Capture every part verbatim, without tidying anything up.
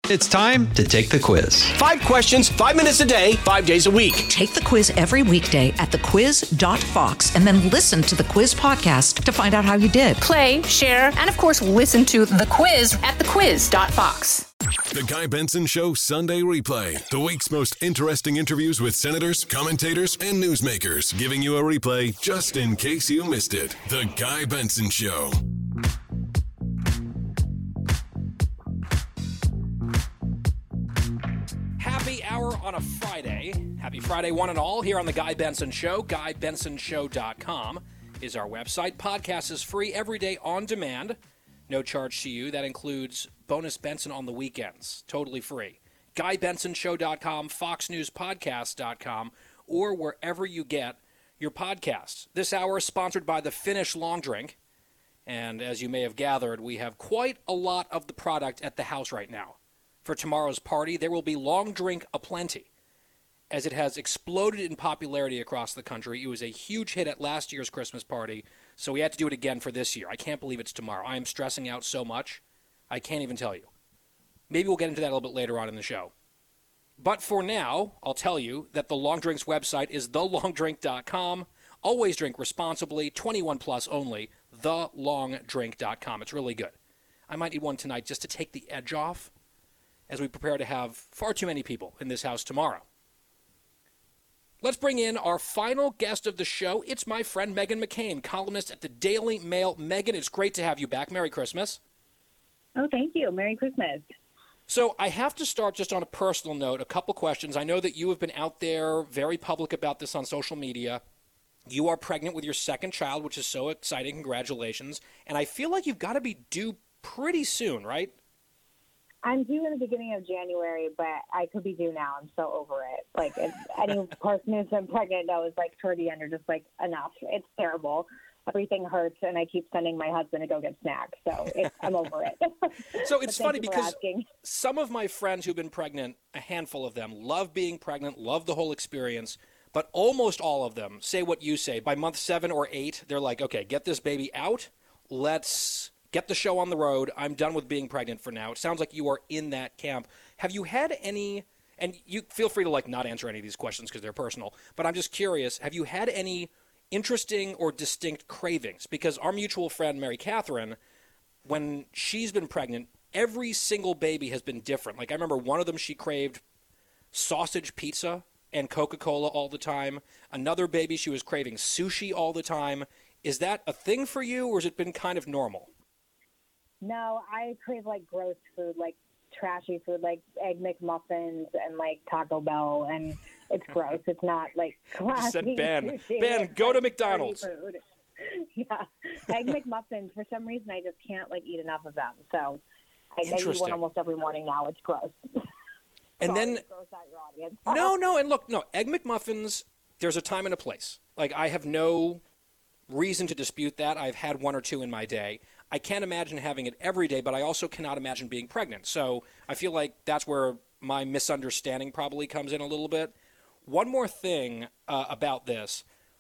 It's time to take the quiz. Five questions, five minutes a day, five days a week. Take the quiz every weekday at the quiz dot fox and then listen to the quiz podcast to find out how you did. Play, share, and of course, listen to the quiz at the quiz dot fox. The Guy Benson Show Sunday Replay. The week's most interesting interviews with senators, commentators, and newsmakers. Giving you a replay just in case you missed it. The Guy Benson Show. Happy hour on a Friday. Happy Friday, one and all, here on The Guy Benson Show. guy benson show dot com is our website. Podcast is free every day on demand. No charge to you. That includes bonus Benson on the weekends. Totally free. guy benson show dot com, fox news podcast dot com, or wherever you get your podcasts. This hour is sponsored by the Finnish Long Drink. And as you may have gathered, we have quite a lot of the product at the house right now. For tomorrow's party, there will be long drink aplenty, as it has exploded in popularity across the country. It was a huge hit at last year's Christmas party, so we had to do it again for this year. I can't believe it's tomorrow. I am stressing out so much, I can't even tell you. Maybe we'll get into that a little bit later on in the show. But for now, I'll tell you that the Long Drink's website is the long drink dot com. Always drink responsibly, twenty-one plus only, the long drink dot com. It's really good. I might need one tonight just to take the edge off, as we prepare to have far too many people in this house tomorrow. Let's bring in our final guest of the show. It's my friend Meghan McCain, columnist at the Daily Mail. Meghan, it's great to have you back. Merry Christmas. Oh, thank you. Merry Christmas. So I have to start just on a personal note, a couple questions. I know that you have been out there very public about this on social media. You are pregnant with your second child, which is so exciting. Congratulations. And I feel like you've got to be due pretty soon, right? I'm due in the beginning of January, but I could be due now. I'm so over it. Like, if any person who's been pregnant knows, like, toward the end, you're just like, enough. It's terrible. Everything hurts, and I keep sending my husband to go get snacks. So it's, I'm over it. So it's funny because some of my friends who've been pregnant, a handful of them, love being pregnant, love the whole experience, but almost all of them say what you say. By month seven or eight, they're like, okay, get this baby out. Let's get the show on the road. I'm done with being pregnant for now. It sounds like you are in that camp. Have you had any, and you feel free to like not answer any of these questions because they're personal, but I'm just curious, have you had any interesting or distinct cravings? Because our mutual friend, Mary Catherine, when she's been pregnant, every single baby has been different. Like I remember one of them, she craved sausage pizza and Coca-Cola all the time. Another baby, she was craving sushi all the time. Is that a thing for you, or has it been kind of normal? No, I crave, like, gross food, like trashy food, like Egg McMuffins and, like, Taco Bell, and it's gross. It's not, like, classy. Said Ben. Ben, go to McDonald's. Food. Yeah. Egg McMuffins, for some reason, I just can't, like, eat enough of them. So I, I eat one almost every morning now. It's gross. And Sorry then, to gross out your audience. no, no, and look, no, Egg McMuffins, there's a time and a place. Like, I have no reason to dispute that. I've had one or two in my day. I can't imagine having it every day, but I also cannot imagine being pregnant. So I feel like that's where my misunderstanding probably comes in a little bit. One more thing uh, about this,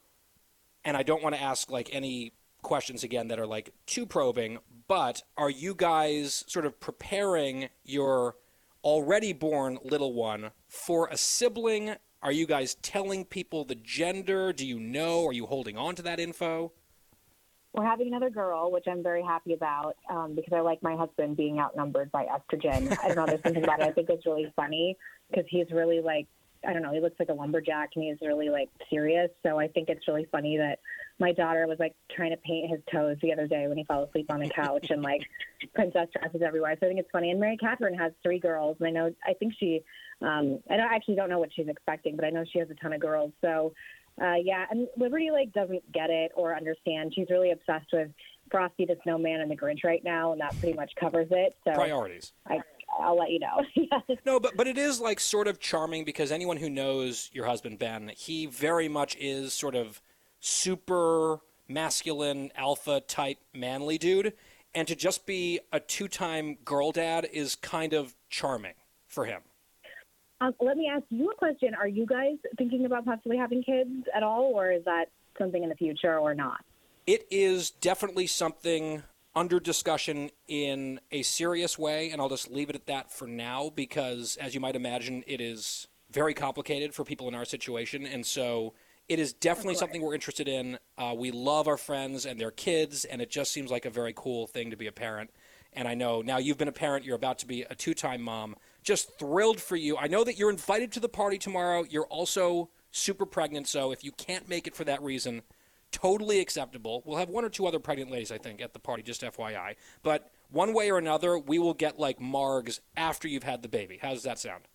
and I don't want to ask like any questions again that are like too probing, but are you guys sort of preparing your already born little one for a sibling? Are you guys telling people the gender? Do you know? Are you holding on to that info? We're having another girl, which I'm very happy about um, because I like my husband being outnumbered by estrogen. I don't know, there's something about it I think it's really funny because he's really like, I don't know, he looks like a lumberjack and he's really like serious. So I think it's really funny that my daughter was like trying to paint his toes the other day when he fell asleep on the couch and like princess dresses everywhere. So I think it's funny. And Mary Catherine has three girls, and I know, I think she, um, I don't, actually don't know what she's expecting, but I know she has a ton of girls. So Uh, yeah, and Liberty like doesn't get it or understand. She's really obsessed with Frosty the Snowman and the Grinch right now, and that pretty much covers it. So priorities. I, I'll let you know. No, but but it is like sort of charming because anyone who knows your husband Ben, he very much is sort of super masculine, alpha type, manly dude, and to just be a two-time girl dad is kind of charming for him. Um, let me ask you a question. Are you guys thinking about possibly having kids at all, or is that something in the future or not? It is definitely something under discussion in a serious way, and I'll just leave it at that for now because, as you might imagine, it is very complicated for people in our situation, and so it is definitely something we're interested in. Uh, we love our friends and their kids, and it just seems like a very cool thing to be a parent. And I know now you've been a parent, you're about to be a two-time mom. Just thrilled for you. I know that you're invited to the party tomorrow. You're also super pregnant, so if you can't make it for that reason, totally acceptable. We'll have one or two other pregnant ladies, I think, at the party, just F Y I. But one way or another, we will get like margs after you've had the baby. How does that sound?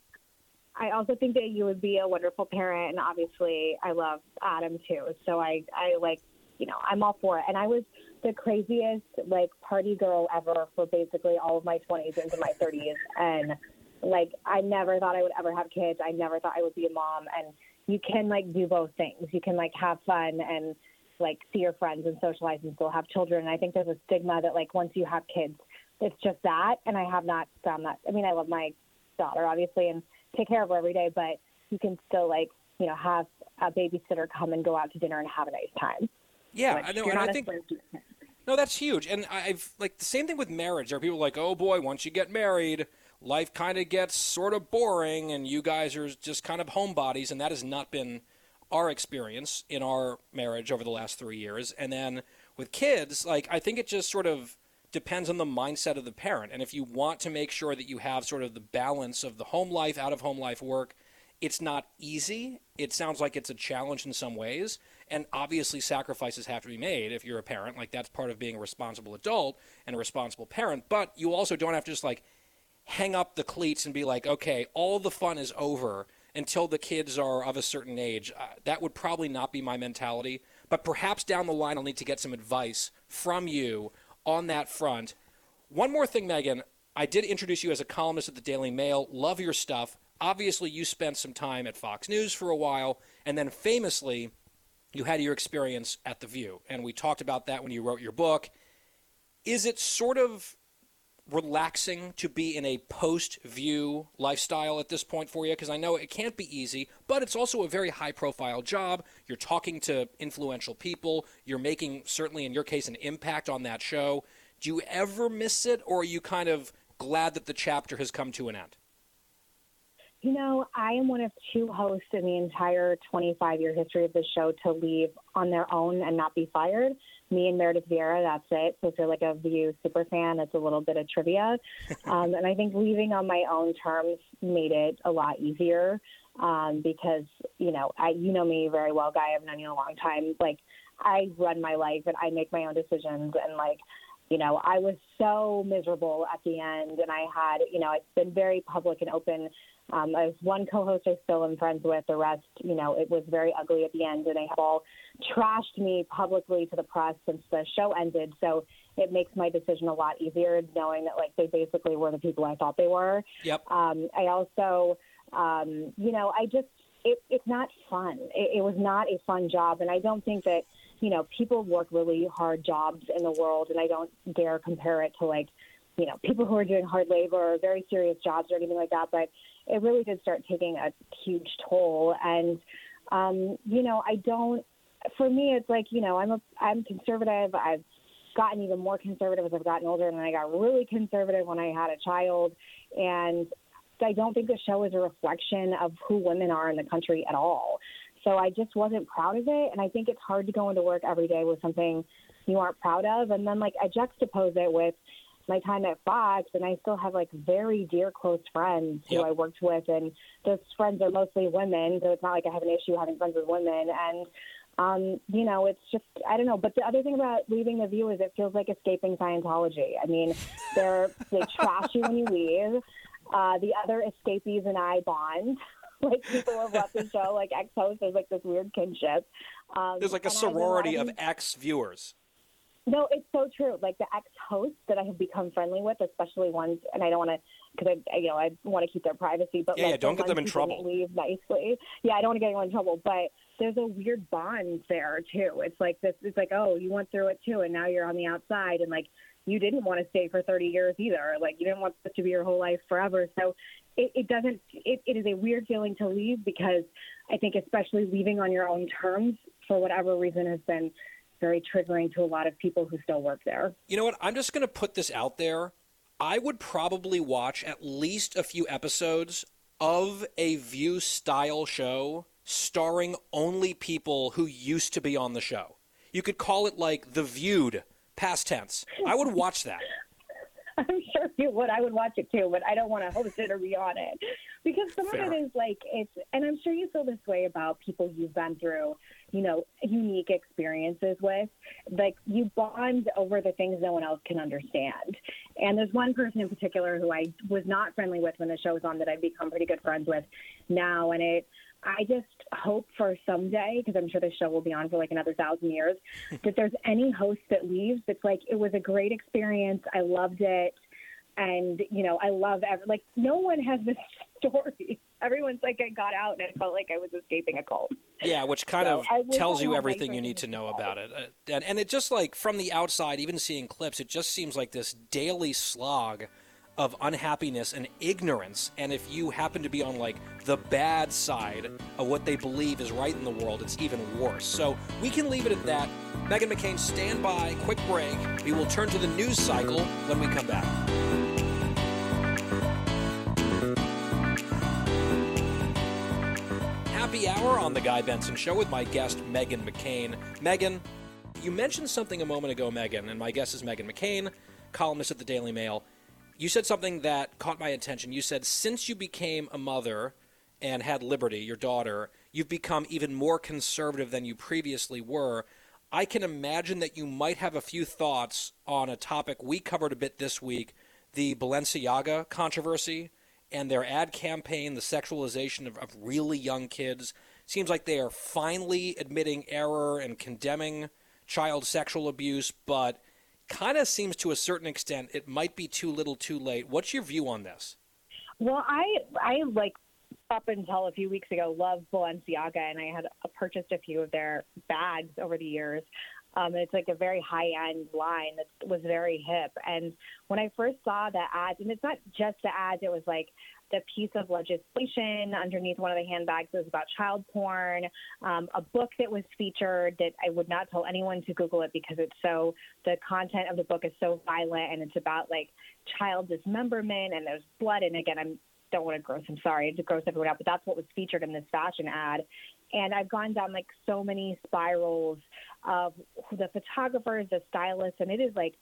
I also think that you would be a wonderful parent, and obviously I love Adam too. So I, I like, you know, I'm all for it. And I was the craziest like party girl ever for basically all of my twenties into my thirties. And like, I never thought I would ever have kids. I never thought I would be a mom. And you can like do both things. You can like have fun and like see your friends and socialize and still have children. And I think there's a stigma that like once you have kids, it's just that. And I have not found that. I mean, I love my daughter obviously and take care of her every day, but you can still like, you know, have a babysitter come and go out to dinner and have a nice time. Yeah, Which I know. you're And not I think, a no, that's huge. And I've like the same thing with marriage. There are people like, oh boy, once you get married, life kind of gets sort of boring and you guys are just kind of homebodies. And that has not been our experience in our marriage over the last three years. And then with kids, like, I think it just sort of depends on the mindset of the parent. And if you want to make sure that you have sort of the balance of the home life, out of home life work, it's not easy. It sounds like it's a challenge in some ways. And obviously sacrifices have to be made if you're a parent. Like, that's part of being a responsible adult and a responsible parent. But you also don't have to just like hang up the cleats and be like, okay, all the fun is over until the kids are of a certain age. Uh, that would probably not be my mentality. But perhaps down the line I'll need to get some advice from you on that front. One more thing, Megan. I did introduce you as a columnist at the Daily Mail. Love your stuff. Obviously, you spent some time at Fox News for a while, and then famously, you had your experience at The View. And we talked about that when you wrote your book. Is it sort of relaxing to be in a post-View lifestyle at this point for you? Because I know it can't be easy, but it's also a very high-profile job. You're talking to influential people. You're making, certainly in your case, an impact on that show. Do you ever miss it, or are you kind of glad that the chapter has come to an end? You know, I am one of two hosts in the entire twenty-five-year history of the show to leave on their own and not be fired. Me and Meredith Vieira, that's it. So if you're like a View super fan, it's a little bit of trivia. Um, and I think leaving on my own terms made it a lot easier um, because, you know, I, you know me very well, Guy. I've known you a long time. Like, I run my life and I make my own decisions. And, like, you know, I was so miserable at the end. And I had, you know, it's been very public and open. Um, I was one co-host I still am friends with. The rest, you know, it was very ugly at the end, and they have all trashed me publicly to the press since the show ended. So it makes my decision a lot easier knowing that, like, they basically were the people I thought they were. Yep. Um, I also, um, you know, I just, it, it's not fun. It, it was not a fun job, and I don't think that, you know, people work really hard jobs in the world, and I don't dare compare it to, like, you know, people who are doing hard labor or very serious jobs or anything like that. But it really did start taking a huge toll. And, um, you know, I don't, for me, it's like, you know, I'm a, I'm conservative. I've gotten even more conservative as I've gotten older, and I got really conservative when I had a child. And I don't think the show is a reflection of who women are in the country at all. So I just wasn't proud of it. And I think it's hard to go into work every day with something you aren't proud of. And then, like, I juxtapose it with my time at Fox, and I still have, like, very dear close friends who Yep. I worked with, and those friends are mostly women, so it's not like I have an issue having friends with women. And, um, you know, it's just, I don't know. But the other thing about leaving The View is it feels like escaping Scientology. I mean, they're, they trash you when you leave. Uh, the other escapees and I bond. Like, people who have left the show, like ex-hosts, there's, like, this weird kinship. Um, There's like a and I've been sorority of loving- ex-viewers. No, it's so true. Like, the ex-hosts that I have become friendly with, especially ones, and I don't want to, because I, I, you know, I want to keep their privacy. But Yeah, like, yeah, don't the get them ones in who trouble. didn't leave nicely. Yeah, I don't want to get anyone in trouble. But there's a weird bond there too. It's like this. It's like, oh, you went through it too, and now you're on the outside, and like, you didn't want to stay for thirty years either. Like, you didn't want this to be your whole life forever. So it, it doesn't. It, it is a weird feeling to leave, because I think especially leaving on your own terms for whatever reason has been very triggering to a lot of people who still work there. You know what? I'm just going to put this out there. I would probably watch at least a few episodes of a View-style show starring only people who used to be on the show. You could call it like The Viewed, past tense. I would watch that. I'm sure you would. I would watch it too, but I don't want to host it or be on it. Because some Fair. of it is like, it's, and I'm sure you feel this way about people you've been through, you know, unique experiences with. Like, you bond over the things no one else can understand. And there's one person in particular who I was not friendly with when the show was on that I've become pretty good friends with now. And it, I just hope for someday, because I'm sure this show will be on for like another thousand years, that there's any host that leaves that's like, it was a great experience. I loved it. And, you know, I love, every, like, no one has this story. Everyone's like, I got out and I felt like I was escaping a cult. Yeah, which kind So of I wish tells I you had everything my you need to person know involved. about it. Uh, and, and it just like, from the outside, even seeing clips, it just seems like this daily slog of unhappiness and ignorance. And if you happen to be on like the bad side of what they believe is right in the world, it's even worse. So we can leave it at that. Meghan McCain, stand by. Quick break. We will turn to the news cycle when we come back. Happy hour on the Guy Benson Show with my guest Meghan McCain. Meghan, you mentioned something a moment ago, Meghan, and my guest is Meghan McCain, columnist at the Daily Mail. You said something that caught my attention. You said since you became a mother and had Liberty, your daughter, you've become even more conservative than you previously were. I can imagine that you might have a few thoughts on a topic we covered a bit this week, the Balenciaga controversy and their ad campaign, the sexualization of, of really young kids. Seems like they are finally admitting error and condemning child sexual abuse, but kind of seems to a certain extent it might be too little too late. What's your view on this? Well, I, I like, up until a few weeks ago, loved Balenciaga, and I had purchased a few of their bags over the years. Um, it's like a very high-end line that was very hip. And when I first saw the ads, and it's not just the ads, it was like the piece of legislation underneath one of the handbags was about child porn, um, a book that was featured that I would not tell anyone to Google it because it's so, the content of the book is so violent, and it's about like child dismemberment, and there's blood. And again, I'm don't want to gross, I'm sorry to gross everyone out, but that's what was featured in this fashion ad. And I've gone down like so many spirals of the photographers, the stylists, and it is like,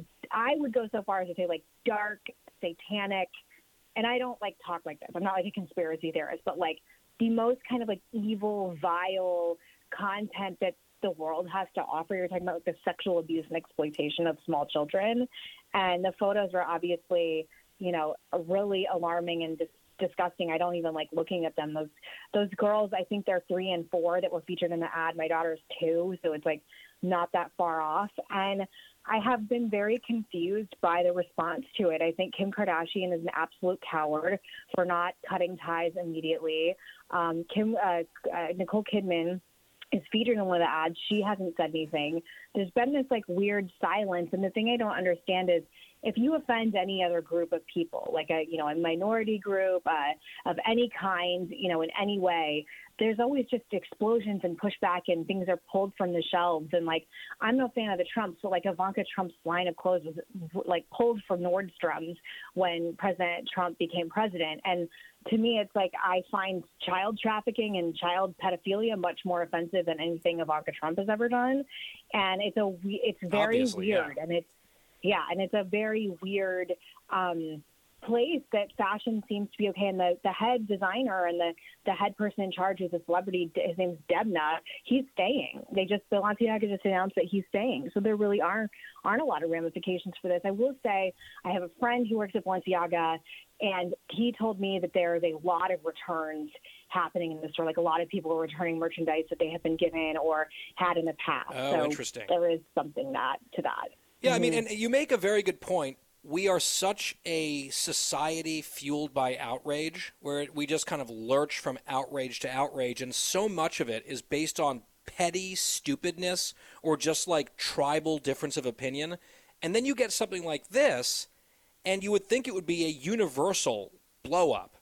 I would go so far as to say like dark, satanic, and I don't like talk like this. I'm not like a conspiracy theorist, but like the most kind of like evil, vile content that the world has to offer. You're talking about like the sexual abuse and exploitation of small children. And the photos were obviously, you know, really alarming and dis- disgusting. I don't even like looking at them. Those those girls, I think they're three and four that were featured in the ad. My daughter's two, so it's like not that far off. And I have been very confused by the response to it. I think Kim Kardashian is an absolute coward for not cutting ties immediately. Um, Kim uh, uh, Nicole Kidman is featured in one of the ads. She hasn't said anything. There's been this like weird silence, and the thing I don't understand is, if you offend any other group of people, like a, you know, a minority group uh, of any kind, you know, in any way, there's always just explosions and pushback and things are pulled from the shelves. And like, I'm no fan of the Trumps, but like Ivanka Trump's line of clothes was like pulled from Nordstrom's when President Trump became president. And to me, it's like, I find child trafficking and child pedophilia much more offensive than anything Ivanka Trump has ever done. And it's a, it's very Obviously, weird. yeah. And it's, Yeah, and it's a very weird um, place that fashion seems to be okay. And the, the head designer and the, the head person in charge is a celebrity. His name's Debna. He's staying. They just, Balenciaga just announced that he's staying. So there really aren't, aren't a lot of ramifications for this. I will say I have a friend who works at Balenciaga, and he told me that there's a lot of returns happening in the store. Like a lot of people are returning merchandise that they have been given or had in the past. Oh, so interesting. There is something that to that. Yeah, I mean, and you make a very good point. We are such a society fueled by outrage, where we just kind of lurch from outrage to outrage, and so much of it is based on petty stupidness or just like tribal difference of opinion. And then you get something like this, and you would think it would be a universal blow-up.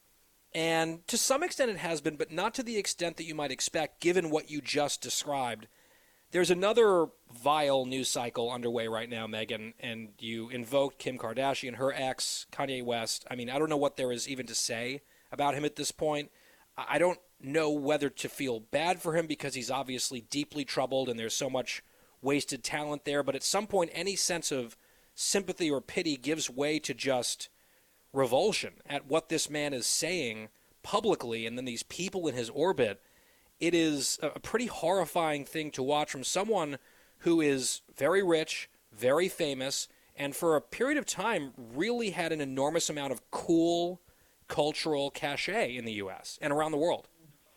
And to some extent it has been, but not to the extent that you might expect given what you just described. There's another vile news cycle underway right now, Megan, and you invoked Kim Kardashian, her ex, Kanye West. I mean, I don't know what there is even to say about him at this point. I don't know whether to feel bad for him because he's obviously deeply troubled and there's so much wasted talent there, but at some point any sense of sympathy or pity gives way to just revulsion at what this man is saying publicly and then these people in his orbit. It is a pretty horrifying thing to watch from someone who is very rich, very famous, and for a period of time really had an enormous amount of cool cultural cachet in the U S and around the world.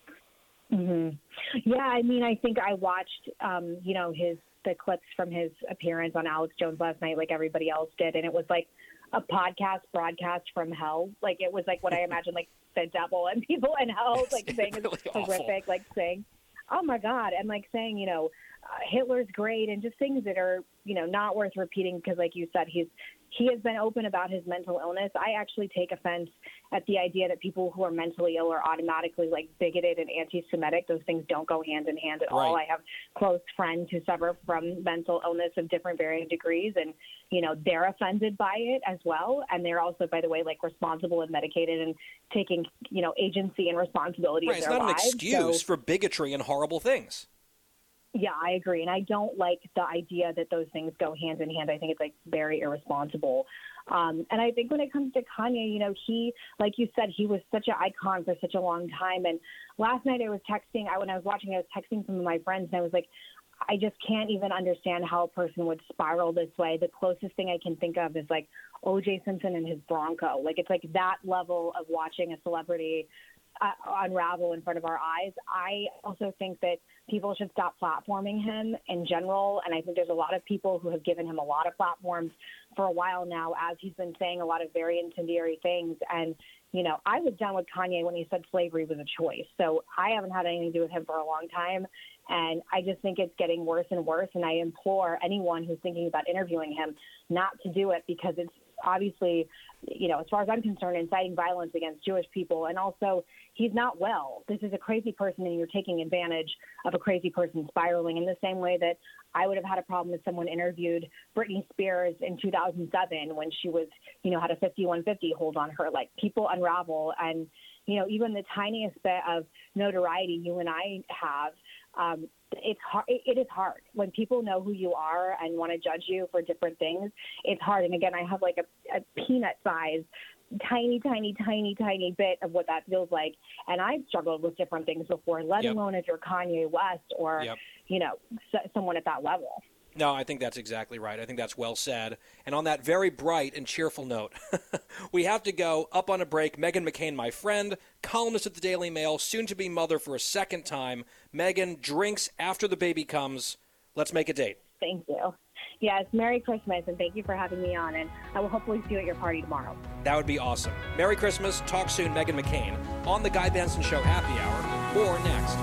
Mm-hmm. Yeah, I mean, I think I watched, um, you know, his the clips from his appearance on Alex Jones last night like everybody else did, and it was like a podcast broadcast from hell. Like, it was like what I imagine, like, the devil and people in hell, like, it's saying really it's horrific, awful. like, saying, oh, my God, and, like, saying, you know, uh, Hitler's great, and just things that are, you know, not worth repeating because, like you said, he's he has been open about his mental illness. I actually take offense at the idea that people who are mentally ill are automatically, like, bigoted and anti-Semitic. Those things don't go hand in hand at Right. all. I have close friends who suffer from mental illness of different varying degrees, and, you know, they're offended by it as well. And they're also, by the way, like, responsible and medicated and taking, you know, agency and responsibility Right, of it's their not lives. an excuse So, for bigotry and horrible things. yeah, I agree. And I don't like the idea that those things go hand in hand. I think it's, like, very irresponsible. Um, and I think when it comes to Kanye, you know, he, like you said, he was such an icon for such a long time. And last night I was texting, I, when I was watching, I was texting some of my friends, and I was like, I just can't even understand how a person would spiral this way. The closest thing I can think of is, like, O J Simpson and his Bronco. Like, it's like that level of watching a celebrity uh, unravel in front of our eyes. I also think that people should stop platforming him in general, and I think there's a lot of people who have given him a lot of platforms for a while now, as he's been saying a lot of very incendiary things. And, you know, I was done with Kanye when he said slavery was a choice. So I haven't had anything to do with him for a long time, and I just think it's getting worse and worse, and I implore anyone who's thinking about interviewing him not to do it, because it's obviously, you know, as far as I'm concerned, inciting violence against Jewish people. And also, he's not well. This is a crazy person, and you're taking advantage of a crazy person spiraling in the same way that I would have had a problem if someone interviewed Britney Spears in two thousand seven when she was, you know, had a fifty-one fifty hold on her. Like, people unravel. And, you know, even the tiniest bit of notoriety you and I have, um, it's hard. It is hard when people know who you are and want to judge you for different things. It's hard. And again, I have like a, a peanut size, tiny, tiny, tiny, tiny bit of what that feels like. And I've struggled with different things before, let Yep. alone if you're Kanye West or, Yep. you know, s- someone at that level. No, I think that's exactly right. I think that's well said. And on that very bright and cheerful note, we have to go up on a break. Meghan McCain, my friend, columnist at the Daily Mail, soon-to-be mother for a second time. Meghan drinks after the baby comes. Let's make a date. Thank you. Yes, Merry Christmas, and thank you for having me on. And I will hopefully see you at your party tomorrow. That would be awesome. Merry Christmas. Talk soon, Meghan McCain, on the Guy Benson Show Happy Hour. More next.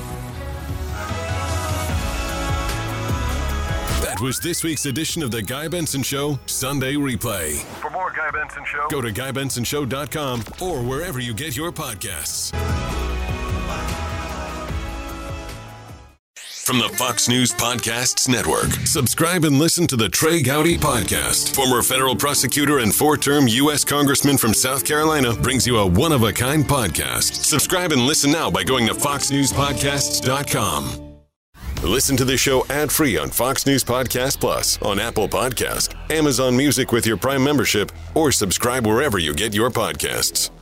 That was this week's edition of the Guy Benson Show Sunday Replay. For more Guy Benson Show, Go to guy benson show dot com or wherever you get your podcasts. From the Fox News Podcasts Network, subscribe and listen to the Trey Gowdy Podcast. Former federal prosecutor and four-term U S Congressman from South Carolina brings you a one-of-a-kind podcast. Subscribe and listen now by going to fox news podcasts dot com. Listen to the show ad-free on Fox News Podcast Plus, on Apple Podcast, Amazon Music with your Prime membership, or subscribe wherever you get your podcasts.